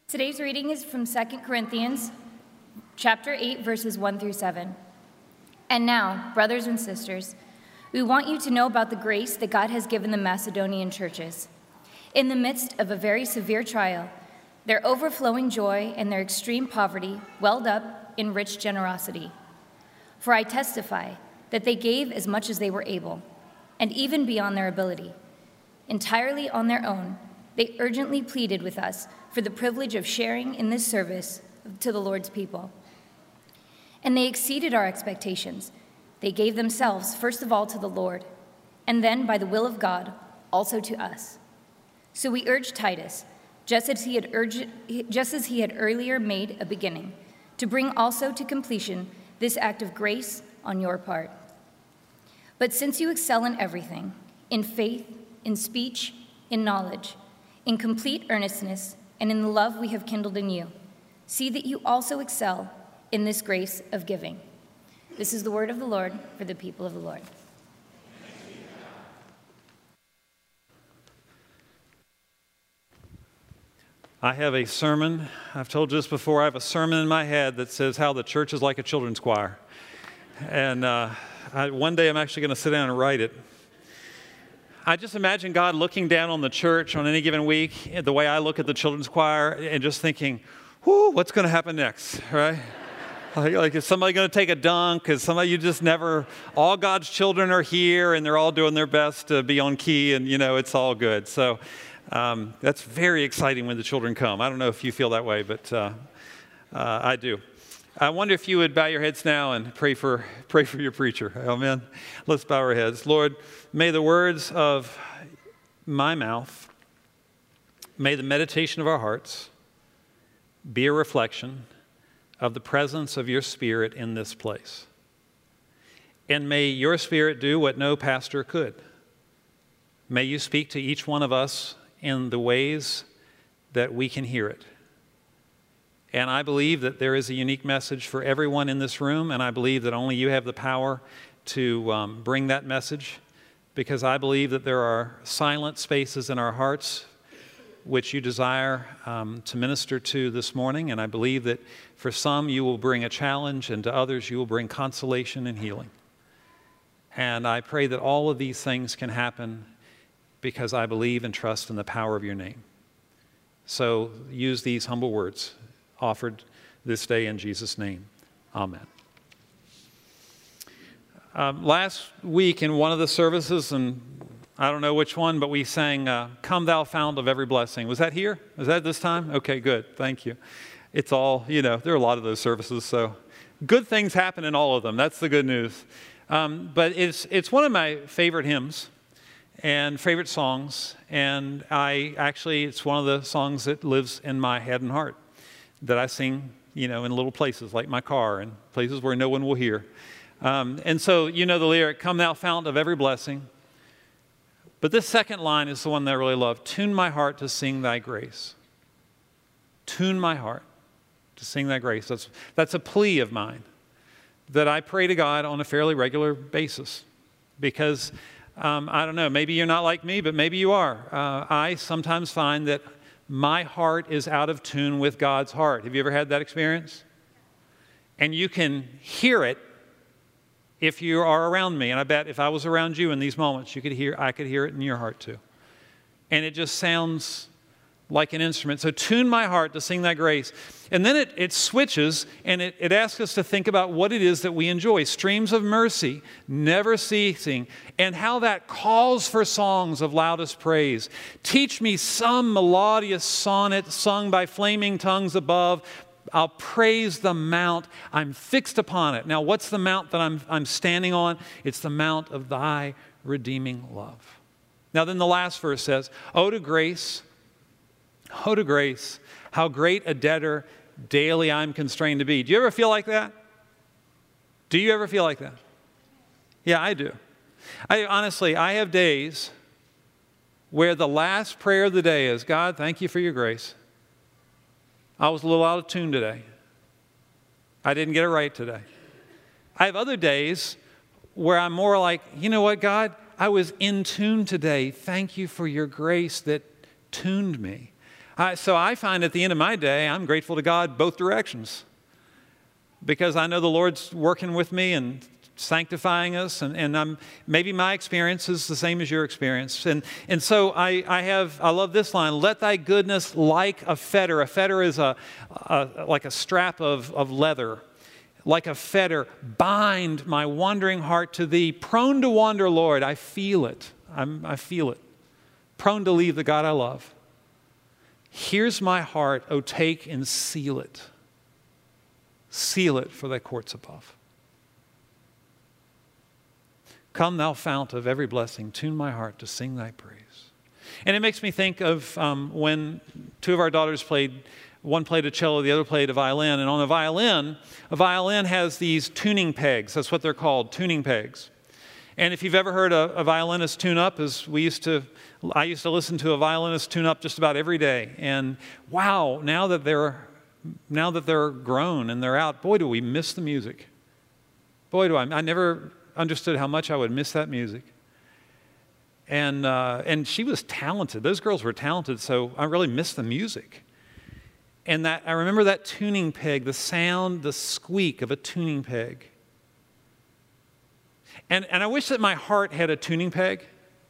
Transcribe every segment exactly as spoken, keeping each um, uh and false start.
Today's reading is from Second Corinthians chapter eight, verses one through seven. And now, brothers and sisters, we want you to know about the grace that God has given the Macedonian churches. In the midst of a very severe trial, their overflowing joy and their extreme poverty welled up in rich generosity. For I testify that they gave as much as they were able, and even beyond their ability. Entirely on their own, they urgently pleaded with us for the privilege of sharing in this service to the Lord's people. And they exceeded our expectations. They gave themselves, first of all, to the Lord, and then, by the will of God, also to us. So we urge Titus, just as he had urged, just as he had earlier made a beginning, to bring also to completion this act of grace on your part. But since you excel in everything, in faith, in speech, in knowledge, in complete earnestness, and in the love we have kindled in you, see that you also excel in this grace of giving. This is the word of the Lord for the people of the Lord. I have a sermon, I've told you this before, I have a sermon in my head that says how the church is like a children's choir. And uh, I, one day I'm actually going to sit down and write it. I just imagine God looking down on the church on any given week, the way I look at the children's choir, and just thinking, whoo, what's going to happen next, right? Like, like, is somebody going to take a dunk? Is somebody you just never, all God's children are here, and they're all doing their best to be on key, and, you know, it's all good. So um, that's very exciting when the children come. I don't know if you feel that way, but uh, uh, I do. I wonder if you would bow your heads now and pray for pray for your preacher. Amen. Let's bow our heads. Lord, may the words of my mouth, may the meditation of our hearts be a reflection of the presence of your Spirit in this place. And may your Spirit do what no pastor could. May you speak to each one of us in the ways that we can hear it. And I believe that there is a unique message for everyone in this room, and I believe that only you have the power to um, bring that message, because I believe that there are silent spaces in our hearts which you desire um, to minister to this morning, and I believe that for some you will bring a challenge, and to others you will bring consolation and healing. And I pray that all of these things can happen because I believe and trust in the power of your name. So use these humble words offered this day in Jesus' name. Amen. Um, last week in one of the services, and I don't know which one, but we sang, uh, Come Thou Fount of Every Blessing. Was that here? Was that this time? Okay, good. Thank you. It's all, you know, there are a lot of those services, so good things happen in all of them. That's the good news. Um, but it's it's one of my favorite hymns and favorite songs, and I actually, it's one of the songs that lives in my head and heart, that I sing, you know, in little places like my car and places where no one will hear. Um, and so, you know the lyric, Come Thou Fount of Every Blessing. But this second line is the one that I really love. Tune my heart to sing thy grace. Tune my heart to sing thy grace. That's, that's a plea of mine that I pray to God on a fairly regular basis. Because, um, I don't know, maybe you're not like me, but maybe you are. Uh, I sometimes find that my heart is out of tune with God's heart. Have you ever had that experience? And you can hear it if you are around me. And I bet if I was around you in these moments, you could hear, I could hear it in your heart too. And it just sounds like an instrument. So tune my heart to sing thy grace. And then it, it switches, and it, it asks us to think about what it is that we enjoy. Streams of mercy, never ceasing, and how that calls for songs of loudest praise. Teach me some melodious sonnet sung by flaming tongues above. I'll praise the mount. I'm fixed upon it. Now, what's the mount that I'm, I'm standing on? It's the mount of thy redeeming love. Now, then the last verse says, Oh, to grace, oh, to grace, how great a debtor daily I'm constrained to be. Do you ever feel like that? Do you ever feel like that? Yeah, I do. I honestly, I have days where the last prayer of the day is, God, thank you for your grace. I was a little out of tune today. I didn't get it right today. I have other days where I'm more like, you know what, God, I was in tune today. Thank you for your grace that tuned me. I, so I find at the end of my day, I'm grateful to God both directions, because I know the Lord's working with me and sanctifying us, and, and I'm, maybe my experience is the same as your experience. And, and so I, I have, I love this line, let thy goodness like a fetter. A fetter is a, a like a strap of, of leather. Like a fetter, bind my wandering heart to thee. Prone to wander, Lord, I feel it. I'm, I feel it. Prone to leave the God I love. Here's my heart, oh, take and seal it. Seal it for thy courts above. Come, thou fount of every blessing, tune my heart to sing thy praise. And it makes me think of um, when two of our daughters played. One played a cello, the other played a violin. And on a violin, a violin has these tuning pegs. That's what they're called, tuning pegs. And if you've ever heard a, a violinist tune up, as we used to, I used to listen to a violinist tune up just about every day. And wow, now that they're, now that they're grown and they're out, boy, do we miss the music. Boy, do I. I never understood how much I would miss that music. And, uh, and she was talented. Those girls were talented, so I really miss the music. And that I remember that tuning peg, the sound, the squeak of a tuning peg. And, and I wish that my heart had a tuning peg.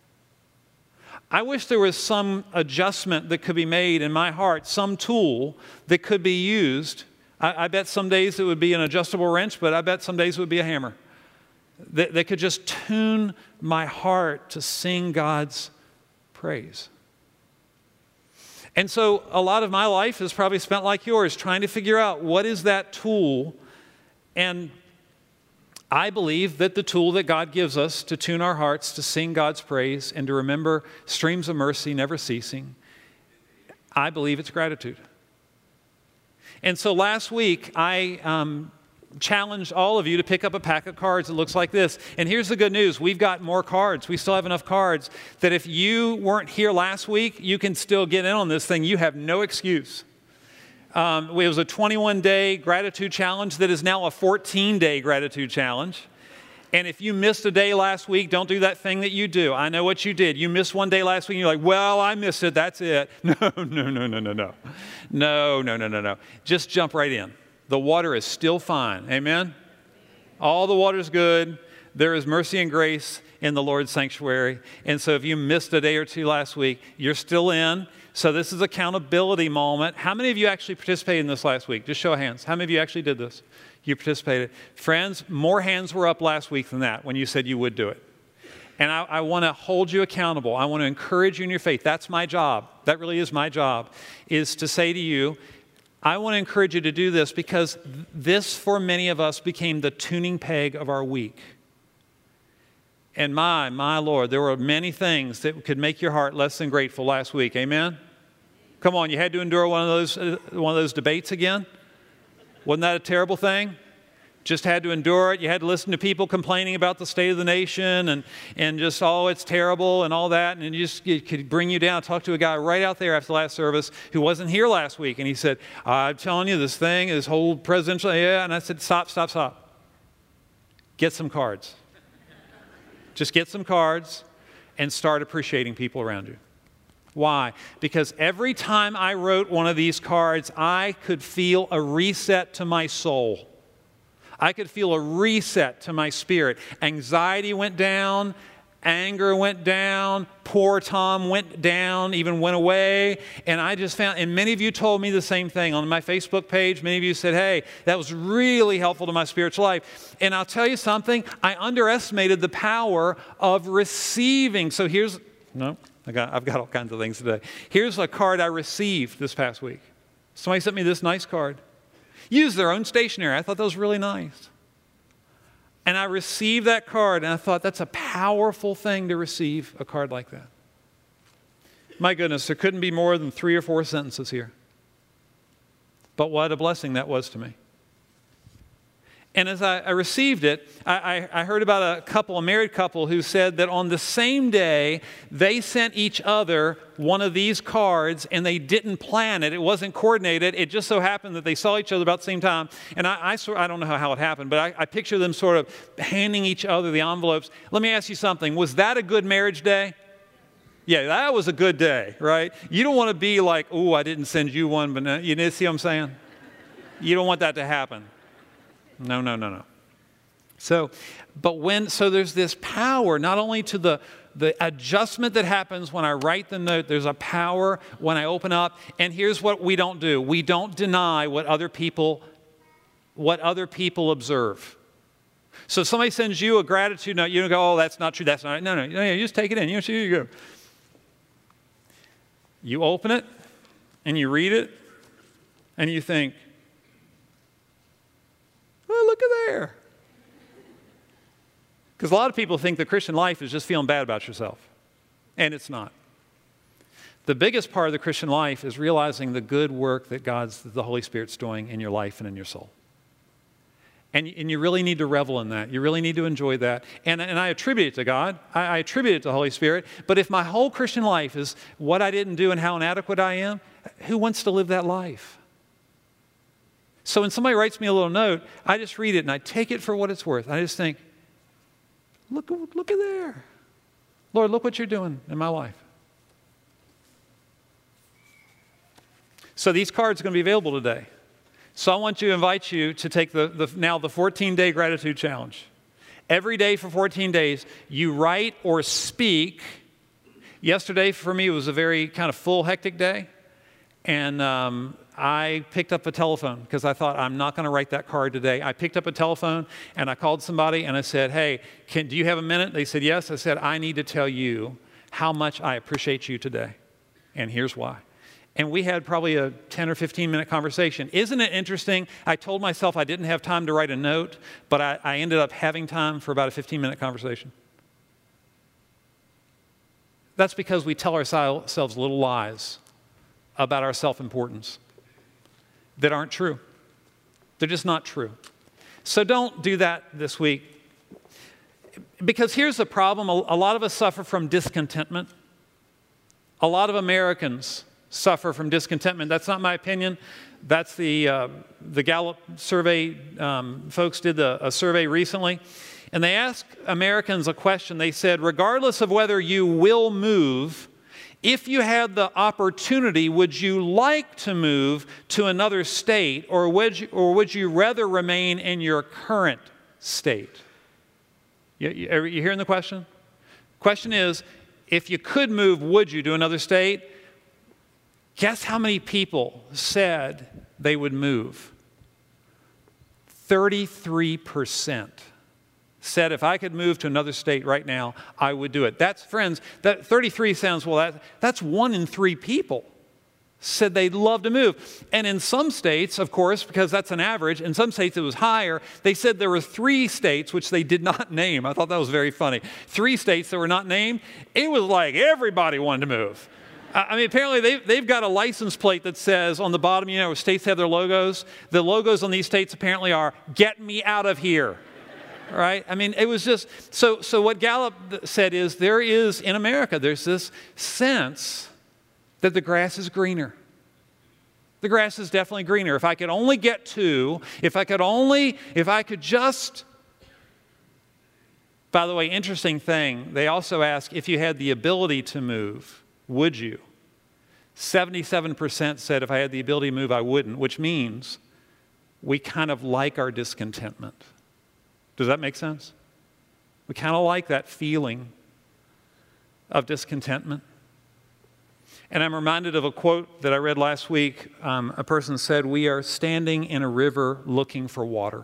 I wish there was some adjustment that could be made in my heart, some tool that could be used. I, I bet some days it would be an adjustable wrench, but I bet some days it would be a hammer. That, that could just tune my heart to sing God's praise. And so a lot of my life is probably spent like yours, trying to figure out what is that tool. And I believe that the tool that God gives us to tune our hearts, to sing God's praise, and to remember streams of mercy never ceasing, I believe it's gratitude. And so last week, I um, challenged all of you to pick up a pack of cards that looks like this. And here's the good news. We've got more cards. We still have enough cards that if you weren't here last week, you can still get in on this thing. You have no excuse. Um, it was a twenty-one day gratitude challenge that is now a fourteen day gratitude challenge. And if you missed a day last week, don't do that thing that you do. I know what you did. You missed one day last week, and you're like, well, I missed it. That's it. No, no, no, no, no, no. No, no, no, no, no. Just jump right in. The water is still fine. Amen? All the water's good. There is mercy and grace in the Lord's sanctuary. And so if you missed a day or two last week, you're still in. So this is accountability moment. How many of you actually participated in this last week? Just show of hands. How many of you actually did this? You participated. Friends, more hands were up last week than that when you said you would do it. And I, I want to hold you accountable. I want to encourage you in your faith. That's my job. That really is my job, is to say to you, I want to encourage you to do this, because this, for many of us, became the tuning peg of our week. And my, my Lord, there were many things that could make your heart less than grateful last week. Amen? Come on, you had to endure one of those, uh, one of those debates again? Wasn't that a terrible thing? Just had to endure it. You had to listen to people complaining about the state of the nation and, and just, oh, it's terrible and all that. And it just it could bring you down. I talked to a guy right out there after the last service who wasn't here last week. And he said, I'm telling you, this thing, this whole presidential, yeah. And I said, stop, stop, stop. Get some cards. Just get some cards and start appreciating people around you. Why? Because every time I wrote one of these cards, I could feel a reset to my soul. I could feel a reset to my spirit. Anxiety went down. Anger went down. Poor Tom went down, even went away. And I just found, and many of you told me the same thing on my Facebook page. Many of you said, hey, that was really helpful to my spiritual life. And I'll tell you something, I underestimated the power of receiving. So here's, no, I got, I've got all kinds of things today. Here's a card I received this past week. Somebody sent me this nice card. Use their own stationery. I thought that was really nice. And I received that card, and I thought that's a powerful thing to receive a card like that. My goodness, there couldn't be more than three or four sentences here. But what a blessing that was to me. And as I, I received it, I, I, I heard about a couple, a married couple, who said that on the same day, they sent each other one of these cards, and they didn't plan it. It wasn't coordinated. It just so happened that they saw each other about the same time. And I, I, I don't know how, how it happened, but I, I picture them sort of handing each other the envelopes. Let me ask you something. Was that a good marriage day? Yeah, that was a good day, right? You don't want to be like, oh, I didn't send you one, but no, you see what I'm saying? You don't want that to happen. No, no, no, no. So, but when, so there's this power, not only to the, the adjustment that happens when I write the note, there's a power when I open up. And here's what we don't do. We don't deny what other people, what other people observe. So if somebody sends you a gratitude note, you don't go, oh, that's not true, that's not right. No, no, no, you just take it in. You know, here you go. You open it, and you read it, and you think, well, look at there. Because a lot of people think the Christian life is just feeling bad about yourself, and it's not. The biggest part of the Christian life is realizing the good work that God's, the Holy Spirit's doing in your life and in your soul. And, and you really need to revel in that. You really need to enjoy that. And, and I attribute it to God. I, I attribute it to the Holy Spirit. But if my whole Christian life is what I didn't do and how inadequate I am, who wants to live that life? So when somebody writes me a little note, I just read it and I take it for what it's worth. I just think, look, look at there. Lord, look what you're doing in my life. So these cards are going to be available today. So I want to invite you to take the, the now the fourteen-day gratitude challenge. Every day for fourteen days, you write or speak. Yesterday for me was a very kind of full, hectic day. And um, I picked up a telephone because I thought, I'm not going to write that card today. I picked up a telephone and I called somebody and I said, hey, can, do you have a minute? They said, yes. I said, I need to tell you how much I appreciate you today. And here's why. And we had probably a ten or fifteen minute conversation. Isn't it interesting? I told myself I didn't have time to write a note, but I, I ended up having time for about a fifteen minute conversation. That's because we tell ourselves little lies about our self-importance that aren't true. They're just not true. So don't do that this week. Because here's the problem. A lot of us suffer from discontentment. A lot of Americans suffer from discontentment. That's not my opinion. That's the, uh, the Gallup survey. Um, folks did the, a survey recently. And they asked Americans a question. They said, regardless of whether you will move, if you had the opportunity, would you like to move to another state, or would you, or would you rather remain in your current state? You, you, you hearing the question? Question is, if you could move, would you to another state? Guess how many people said they would move? thirty-three percent said if I could move to another state right now, I would do it. That's, friends, that thirty-three sounds, well, that, that's one in three people said they'd love to move. And in some states, of course, because that's an average, in some states it was higher, they said there were three states which they did not name. I thought that was very funny. Three states that were not named. It was like everybody wanted to move. I mean, apparently they've, they've got a license plate that says on the bottom, you know, where states have their logos. The logos on these states apparently are, get me out of here, right? I mean, it was just, so, so what Gallup said is there is, in America, there's this sense that the grass is greener. The grass is definitely greener. If I could only get to, if I could only, if I could just, by the way, interesting thing, they also ask if you had the ability to move, would you? seventy-seven percent said if I had the ability to move, I wouldn't, which means we kind of like our discontentment. Does that make sense? We kind of like that feeling of discontentment. And I'm reminded of a quote that I read last week. Um, a person said, we are standing in a river looking for water.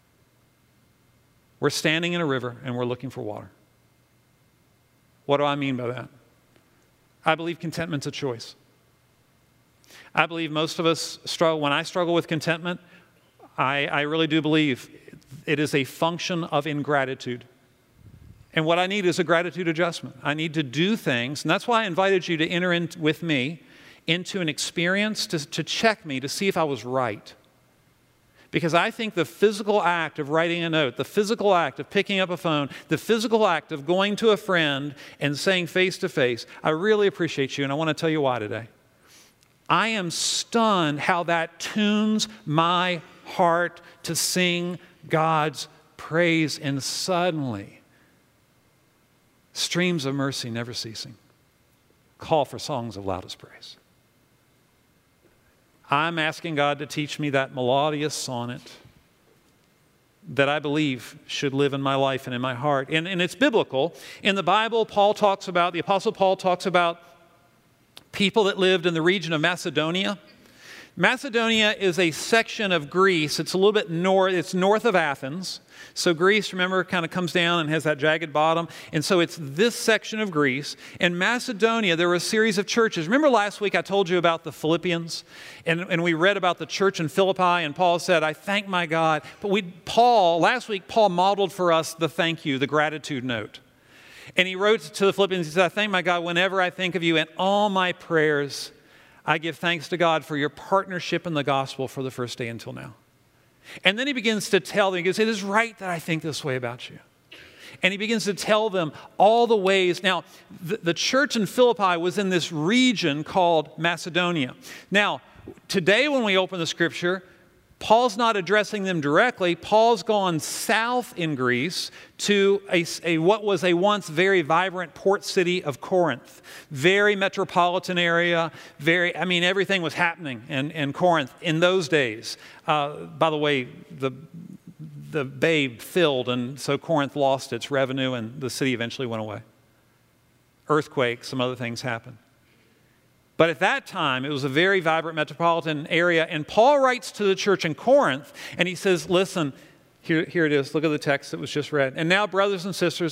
We're standing in a river and we're looking for water. What do I mean by that? I believe contentment's a choice. I believe most of us struggle. When I struggle with contentment, I, I really do believe it is a function of ingratitude. And what I need is a gratitude adjustment. I need to do things, and that's why I invited you to enter in with me into an experience to, to check me, to see if I was right. Because I think the physical act of writing a note, the physical act of picking up a phone, the physical act of going to a friend and saying face to face, I really appreciate you, and I want to tell you why today. I am stunned how that tunes my heart to sing God's praise, and suddenly, streams of mercy never ceasing. call for songs of loudest praise. I'm asking God to teach me that melodious sonnet that I believe should live in my life and in my heart. And, and it's biblical. In the Bible, Paul talks about, the Apostle Paul talks about people that lived in the region of Macedonia. Macedonia is a section of Greece. It's a little bit north, it's north of Athens. So Greece, remember, kind of comes down and has that jagged bottom. And so it's this section of Greece. In Macedonia, there were a series of churches. Remember last week I told you about the Philippians? And, and we read about the church in Philippi, and Paul said, I thank my God. But we, Paul, last week, Paul modeled for us the thank you, the gratitude note. And he wrote to the Philippians, he said, I thank my God whenever I think of you in all my prayers. I give thanks to God for your partnership in the gospel for the first day until now. And then he begins to tell them, he goes, it is right that I think this way about you. And he begins to tell them all the ways. Now, the, the church in Philippi was in this region called Macedonia. Now, today when we open the scripture, Paul's not addressing them directly. Paul's gone south in Greece to a, a, what was a once very vibrant port city of Corinth. Very metropolitan area. Very, I mean, everything was happening in, in Corinth in those days. Uh, by the way, the, the bay filled, and so Corinth lost its revenue, and the city eventually went away. Earthquake, some other things happened. But at that time, it was a very vibrant metropolitan area. And Paul writes to the church in Corinth, and he says, listen, here, here it is. Look at the text that was just read. And now, brothers and sisters,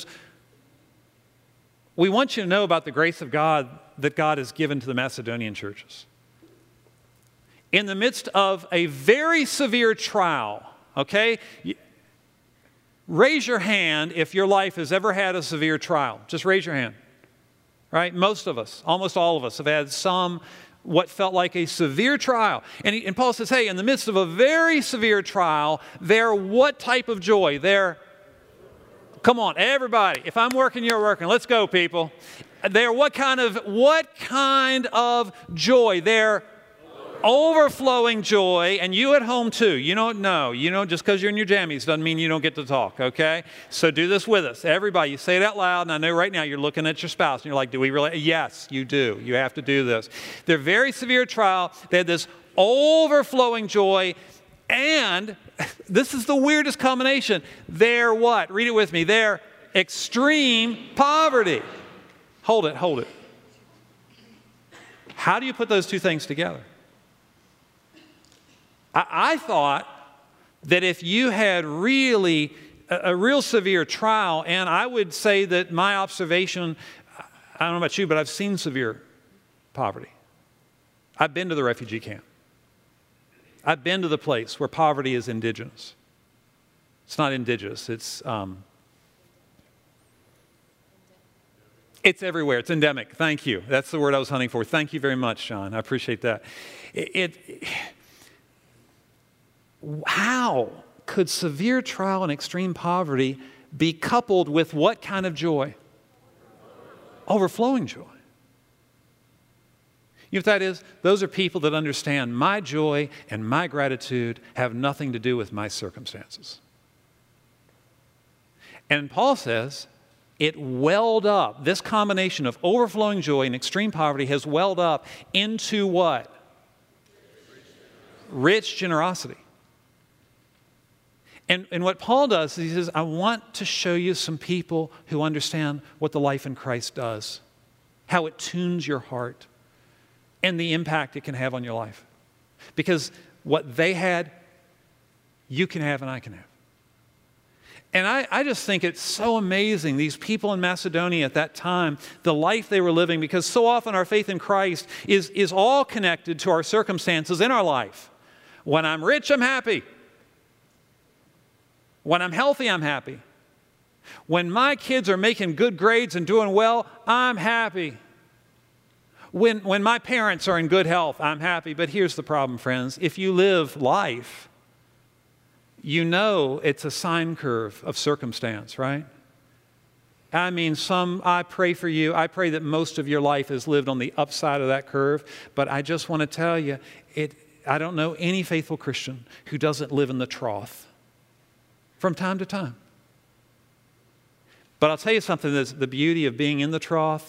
we want you to know about the grace of God that God has given to the Macedonian churches. In the midst of a very severe trial, okay? Raise your hand if your life has ever had a severe trial. Just raise your hand. Right? Most of us, almost all of us, have had some, what felt like a severe trial. And, he, and Paul says, hey, in the midst of a very severe trial, they're what type of joy? They're, come on, everybody. If I'm working, you're working. Let's go, people. They're what kind of, what kind of joy? They're overflowing joy, and you at home too. You don't know. You know, just because you're in your jammies doesn't mean you don't get to talk, okay? So do this with us. Everybody, you say it out loud, and I know right now you're looking at your spouse, and you're like, do we really? Yes, you do. You have to do this. They're very severe trial. They had this overflowing joy, and this is the weirdest combination. They're what? Read it with me. They're extreme poverty. Hold it, hold it. How do you put those two things together? I thought that if you had really a, a real severe trial, and I would say that my observation, I don't know about you, but I've seen severe poverty. I've been to the refugee camp. I've been to the place where poverty is indigenous. It's not indigenous, it's, um, it's everywhere. It's endemic. Thank you. That's the word I was hunting for. Thank you very much, Sean. I appreciate that. It... it How could severe trial and extreme poverty be coupled with what kind of joy? Overflowing joy. You know what that is? Those are people that understand my joy and my gratitude have nothing to do with my circumstances. And Paul says it welled up. This combination of overflowing joy and extreme poverty has welled up into what? Rich generosity. And, and what Paul does is he says, I want to show you some people who understand what the life in Christ does, how it tunes your heart, and the impact it can have on your life. Because what they had, you can have and I can have. And I, I just think it's so amazing, these people in Macedonia at that time, the life they were living, because so often our faith in Christ is, is all connected to our circumstances in our life. When I'm rich, I'm happy. When I'm healthy, I'm happy. When my kids are making good grades and doing well, I'm happy. When, when my parents are in good health, I'm happy. But here's the problem, friends. If you live life, you know it's a sine curve of circumstance, right? I mean, some, I pray for you. I pray that most of your life is lived on the upside of that curve. But I just want to tell you, it, I don't know any faithful Christian who doesn't live in the trough from time to time. But I'll tell you something, that's the beauty of being in the trough.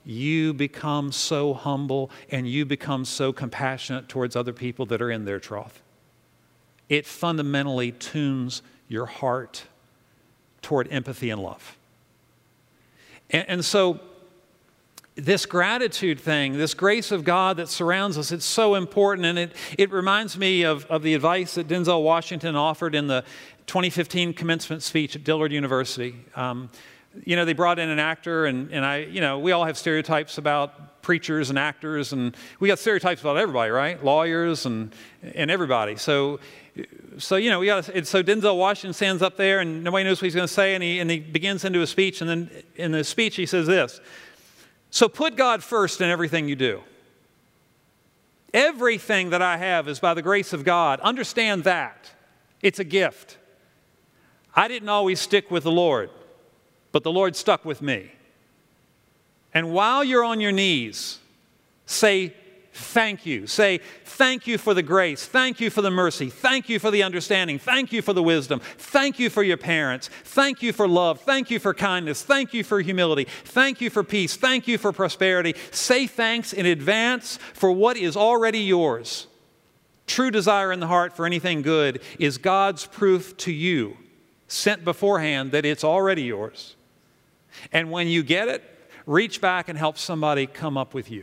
you become so humble and you become so compassionate towards other people that are in their trough. It fundamentally tunes your heart toward empathy and love. And, and so this gratitude thing, this grace of God that surrounds us, it's so important. And it, it reminds me of, of the advice that Denzel Washington offered in the twenty fifteen commencement speech at Dillard University. Um, you know, they brought in an actor, and, and I, you know, we all have stereotypes about preachers and actors, and we got stereotypes about everybody, right? Lawyers and and everybody. So, so you know, we got. So Denzel Washington stands up there, and nobody knows what he's going to say, and he and he begins into a speech, and then in the speech he says this. So put God first in everything you do. Everything that I have is by the grace of God. Understand that. It's a gift. I didn't always stick with the Lord, but the Lord stuck with me. And while you're on your knees, say thank you. Say thank you for the grace. Thank you for the mercy. Thank you for the understanding. Thank you for the wisdom. Thank you for your parents. Thank you for love. Thank you for kindness. Thank you for humility. Thank you for peace. Thank you for prosperity. Say thanks in advance for what is already yours. True desire in the heart for anything good is God's proof to you, sent beforehand, that it's already yours. And when you get it, reach back and help somebody come up with you.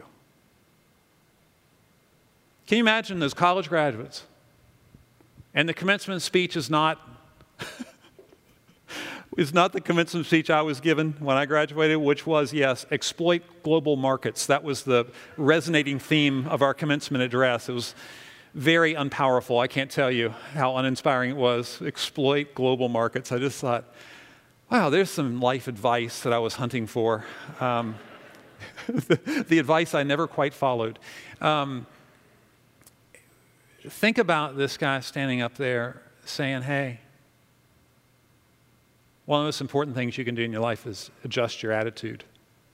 Can you imagine those college graduates? And the commencement speech is not, is not the commencement speech I was given when I graduated, which was, yes, exploit global markets. That was the resonating theme of our commencement address. It was very unpowerful. I can't tell you how uninspiring it was. Exploit global markets. I just thought, wow, there's some life advice that I was hunting for. Um, the, the advice I never quite followed. Um, think about this guy standing up there saying, hey, one of the most important things you can do in your life is adjust your attitude.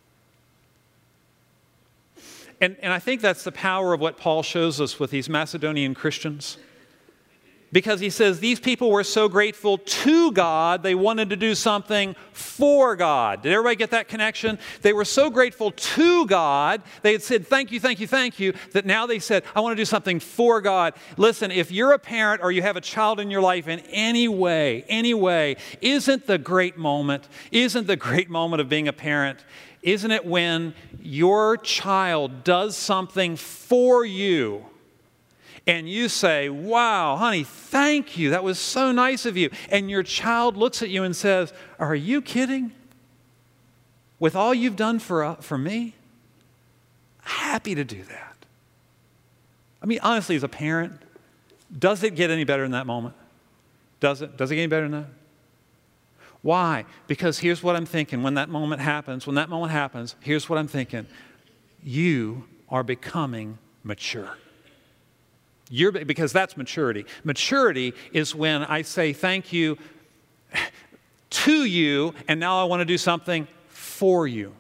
And, and I think that's the power of what Paul shows us with these Macedonian Christians. Because he says these people were so grateful to God, they wanted to do something for God. Did everybody get that connection? They were so grateful to God, they had said, thank you, thank you, thank you, that now they said, I want to do something for God. Listen, if you're a parent or you have a child in your life in any way, any way, isn't the great moment, isn't the great moment of being a parent, isn't it when your child does something for you, and you say, wow, honey, thank you. That was so nice of you. And your child looks at you and says, are you kidding? With all you've done for, uh, for me? Happy to do that. I mean, honestly, as a parent, does it get any better in that moment? Does it? Does it get any better than that? Why? Because here's what I'm thinking. When that moment happens, when that moment happens, here's what I'm thinking. You are becoming mature. You're, because that's maturity. Maturity is when I say thank you to you, and now I want to do something for you.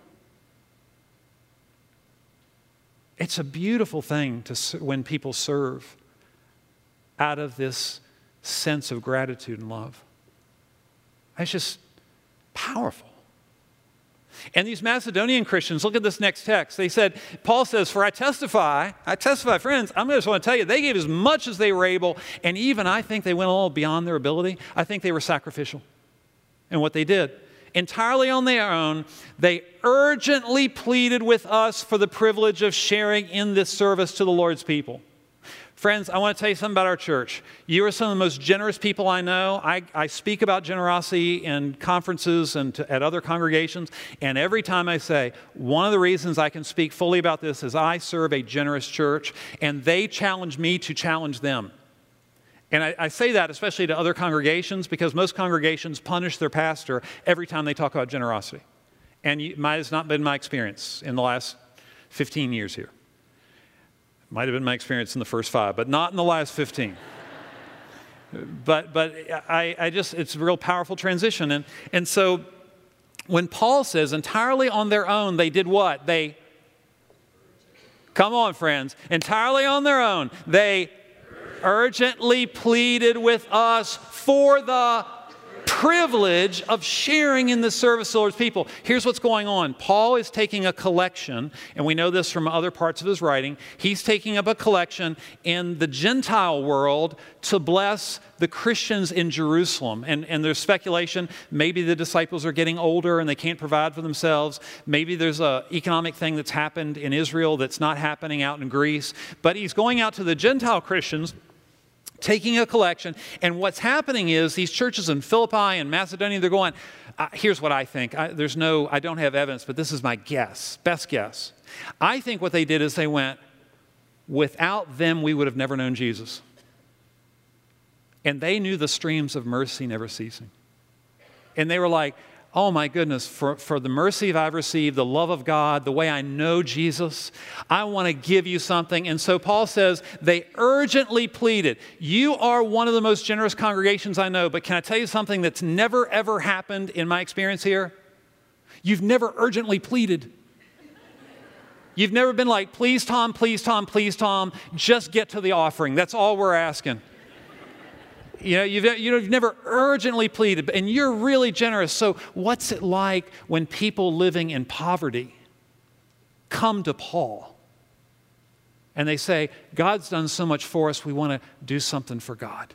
It's a beautiful thing to when people serve out of this sense of gratitude and love. It's just powerful. And these Macedonian Christians, look at this next text. They said, Paul says, for I testify, I testify, friends, I just want to tell you, they gave as much as they were able, and even I think they went a little beyond their ability. I think they were sacrificial in what they did. Entirely on their own, they urgently pleaded with us for the privilege of sharing in this service to the Lord's people. Friends, I want to tell you something about our church. You are some of the most generous people I know. I, I speak about generosity in conferences and to, at other congregations, and every time I say, one of the reasons I can speak fully about this is I serve a generous church, and they challenge me to challenge them. And I, I say that especially to other congregations because most congregations punish their pastor every time they talk about generosity. And it has not been my experience in the last fifteen years here. Might have been my experience in the first five, but not in the last fifteen. but but I, I just, it's a real powerful transition. And, and so when Paul says entirely on their own, they did what? They, come on friends, entirely on their own, they urgently pleaded with us for the privilege of sharing in the service of the Lord's people. Here's what's going on. Paul is taking a collection, and we know this from other parts of his writing. He's taking up a collection in the Gentile world to bless the Christians in Jerusalem. And, and there's speculation, maybe the disciples are getting older and they can't provide for themselves. Maybe there's an economic thing that's happened in Israel that's not happening out in Greece. But he's going out to the Gentile Christians, taking a collection, and what's happening is these churches in Philippi and Macedonia, they're going, uh, here's what I think. I, there's no, I don't have evidence, but this is my guess, best guess. I think what they did is they went, without them, we would have never known Jesus. And they knew the streams of mercy never ceasing. And they were like, oh my goodness, for, for the mercy I've received, the love of God, the way I know Jesus, I want to give you something. And so Paul says, they urgently pleaded. You are one of the most generous congregations I know, but can I tell you something that's never ever happened in my experience here? You've never urgently pleaded. You've never been like, please Tom, please Tom, please Tom, just get to the offering. That's all we're asking. You know, you've, you've never urgently pleaded, and you're really generous. So what's it like when people living in poverty come to Paul and they say, God's done so much for us, we want to do something for God?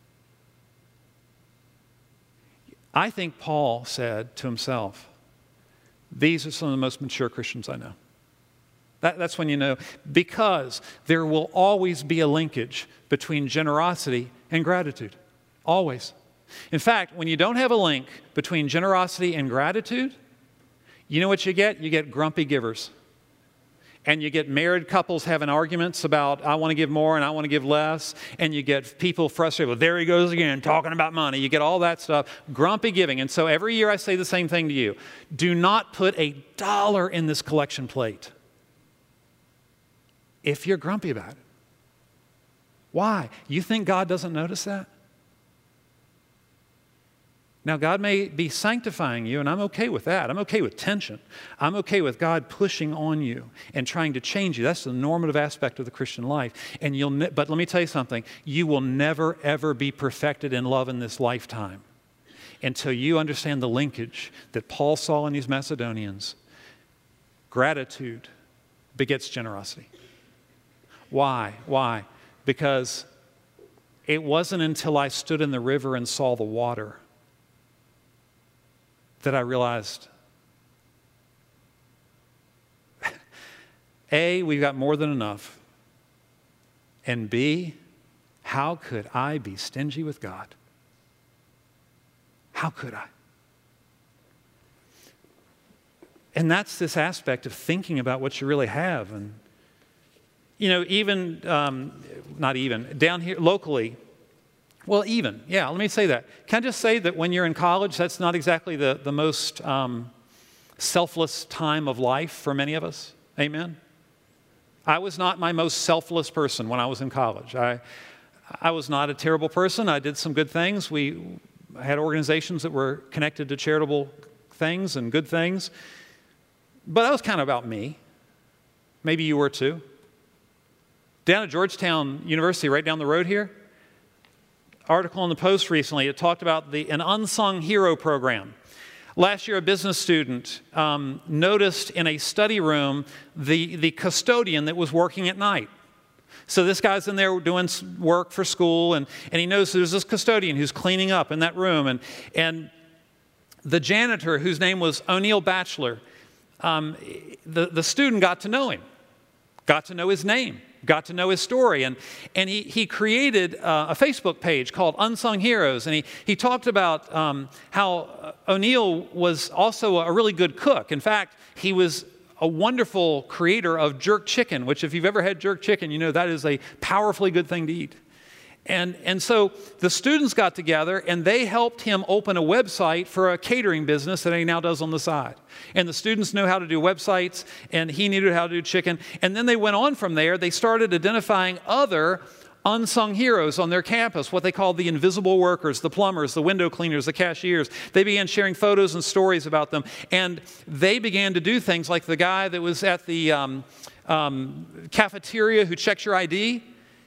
I think Paul said to himself, these are some of the most mature Christians I know. That, that's when you know, because there will always be a linkage between generosity and gratitude. Always. In fact, when you don't have a link between generosity and gratitude, you know what you get? You get grumpy givers. And you get married couples having arguments about, I want to give more and I want to give less. And you get people frustrated. Well, there he goes again, talking about money. You get all that stuff. Grumpy giving. And so every year I say the same thing to you. Do not put a dollar in this collection plate if you're grumpy about it. Why? You think God doesn't notice that? Now, God may be sanctifying you, and I'm okay with that. I'm okay with tension. I'm okay with God pushing on you and trying to change you. That's the normative aspect of the Christian life. And you'll, ne- but let me tell you something. You will never, ever be perfected in love in this lifetime until you understand the linkage that Paul saw in these Macedonians. Gratitude begets generosity. Why? Why? Because it wasn't until I stood in the river and saw the water that I realized, A, we've got more than enough, and B, how could I be stingy with God? How could I? And that's this aspect of thinking about what you really have. And you know, even, um, not even, down here locally, well, even, yeah, let me say that. Can I just say that when you're in college, that's not exactly the, the most um, selfless time of life for many of us? Amen? I was not my most selfless person when I was in college. I, I was not a terrible person. I did some good things. We had organizations that were connected to charitable things and good things. But that was kind of about me. Maybe you were too. Down at Georgetown University, right down the road here, article in the Post recently, it talked about the, an unsung hero program. Last year, a business student um, noticed in a study room the, the custodian that was working at night. So this guy's in there doing work for school, and, and he knows there's this custodian who's cleaning up in that room. And, and the janitor, whose name was O'Neill Batchelor, um, the, the student got to know him, got to know his name, got to know his story. And, and he, he created uh, a Facebook page called Unsung Heroes. And he, he talked about um, how O'Neill was also a really good cook. In fact, he was a wonderful creator of jerk chicken, which if you've ever had jerk chicken, you know that is a powerfully good thing to eat. And, and so the students got together and they helped him open a website for a catering business that he now does on the side. And the students know how to do websites and he knew how to do chicken. And then they went on from there. They started identifying other unsung heroes on their campus, what they called the invisible workers, the plumbers, the window cleaners, the cashiers. They began sharing photos and stories about them. And they began to do things like the guy that was at the um, um, cafeteria who checks your I D.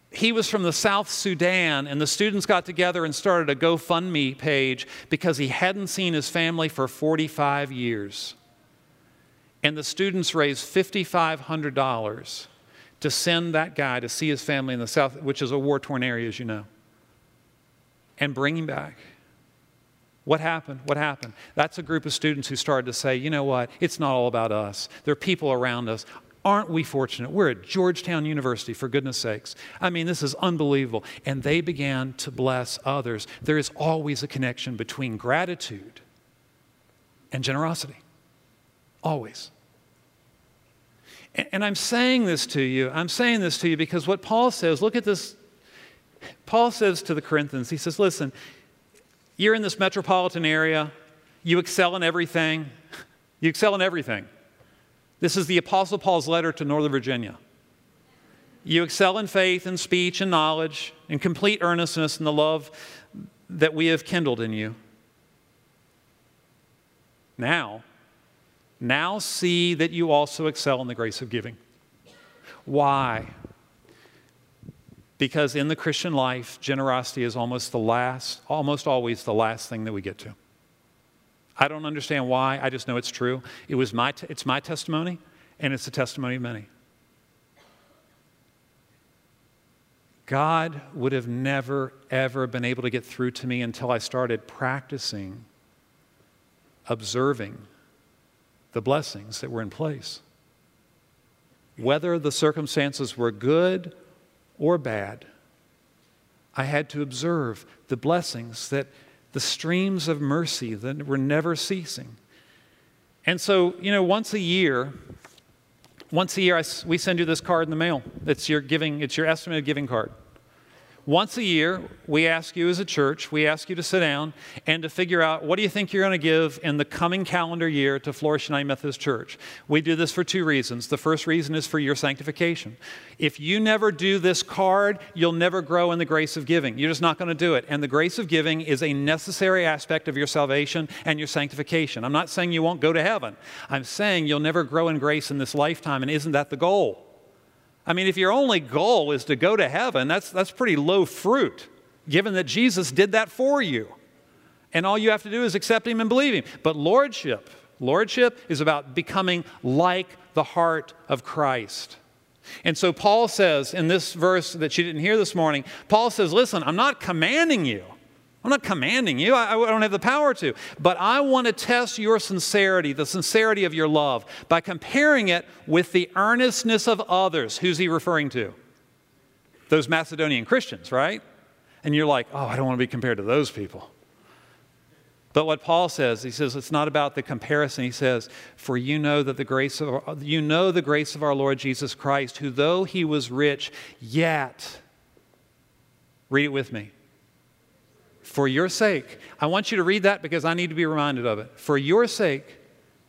he was from the South Sudan, and the students got together and started a GoFundMe page because he hadn't seen his family for forty-five years. And the students raised five thousand five hundred dollars to send that guy to see his family in the South, which is a war-torn area, as you know, and bring him back. What happened? What happened? That's a group of students who started to say, you know what, it's not all about us. There are people around us. Aren't we fortunate? We're at Georgetown University, for goodness sakes. I mean, this is unbelievable. And they began to bless others. There is always a connection between gratitude and generosity. Always. And, and I'm saying this to you, I'm saying this to you because what Paul says, look at this. Paul says to the Corinthians, he says, listen, you're in this metropolitan area. You excel in everything. You excel in everything. This is the Apostle Paul's letter to Northern Virginia. You excel in faith and speech and knowledge and complete earnestness in the love that we have kindled in you. Now, now see that you also excel in the grace of giving. Why? Because in the Christian life, generosity is almost the last, almost always the last thing that we get to. I don't understand why. I just know it's true. It was my t- it's my testimony, and it's the testimony of many. God would have never, ever been able to get through to me until I started practicing, observing the blessings that were in place. Whether the circumstances were good or bad, I had to observe the blessings that the streams of mercy that were never ceasing. And so, you know, once a year, once a year I, we send you this card in the mail. It's your giving, it's your estimated giving card. Once a year, we ask you as a church, we ask you to sit down and to figure out what do you think you're going to give in the coming calendar year to Flourish United Methodist Church. We do this for two reasons. The first reason is for your sanctification. If you never do this card, you'll never grow in the grace of giving. You're just not going to do it. And the grace of giving is a necessary aspect of your salvation and your sanctification. I'm not saying you won't go to heaven. I'm saying you'll never grow in grace in this lifetime, and isn't that the goal? I mean, if your only goal is to go to heaven, that's, that's pretty low fruit, given that Jesus did that for you. And all you have to do is accept him and believe him. But lordship, lordship is about becoming like the heart of Christ. And so Paul says in this verse that you didn't hear this morning, Paul says, listen, I'm not commanding you. I'm not commanding you. I, I don't have the power to. But I want to test your sincerity, the sincerity of your love, by comparing it with the earnestness of others. Who's he referring to? Those Macedonian Christians, right? And you're like, oh, I don't want to be compared to those people. But what Paul says, he says, it's not about the comparison. He says, for you know that the grace of you know the grace of our Lord Jesus Christ, who though he was rich, yet, read it with me. For your sake, I want you to read that because I need to be reminded of it. For your sake,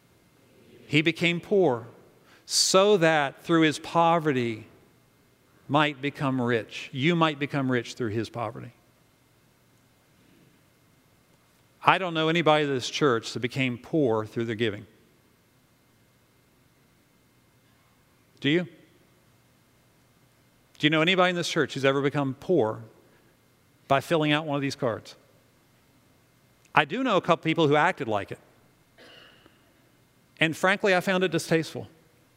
he became poor, so that through his poverty might become rich. You might become rich through his poverty. I don't know anybody in this church that became poor through their giving. Do you? Do you know anybody in this church who's ever become poor by filling out one of these cards? I do know a couple people who acted like it. And frankly, I found it distasteful.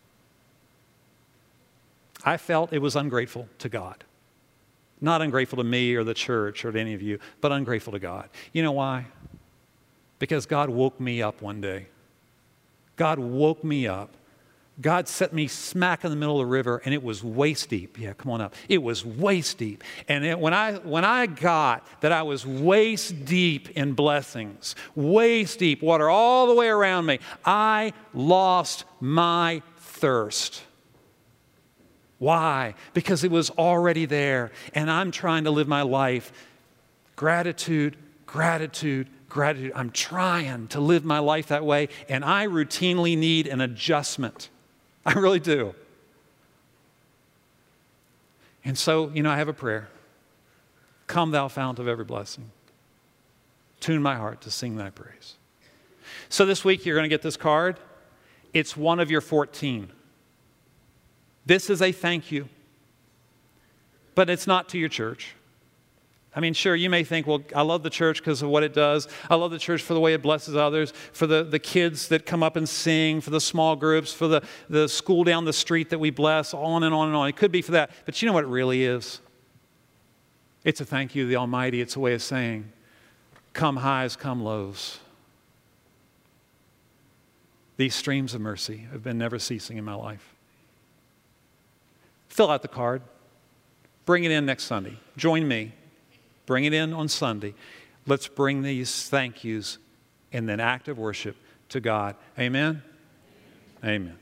I felt it was ungrateful to God. Not ungrateful to me or the church or to any of you, but ungrateful to God. You know why? Because God woke me up one day. God woke me up. God set me smack in the middle of the river, and it was waist deep. Yeah, come on up. It was waist deep. And it, when I when I got that I was waist deep in blessings, waist deep, water all the way around me, I lost my thirst. Why? Because it was already there, and I'm trying to live my life gratitude, gratitude, gratitude. I'm trying to live my life that way, and I routinely need an adjustment. I really do. And so, you know, I have a prayer. Come, thou fount of every blessing. Tune my heart to sing thy praise. So this week, you're going to get this card. It's one of your fourteen. This is a thank you. but it's not to your church. I mean, sure, you may think, well, I love the church because of what it does. I love the church for the way it blesses others, for the, the kids that come up and sing, for the small groups, for the, the school down the street that we bless, on and on and on. It could be for that. But you know what it really is? It's a thank you to the Almighty. It's a way of saying, come highs, come lows. These streams of mercy have been never ceasing in my life. Fill out the card. Bring it in next Sunday. Join me. Bring it in on Sunday. Let's bring these thank yous in an act of worship to God. Amen? Amen.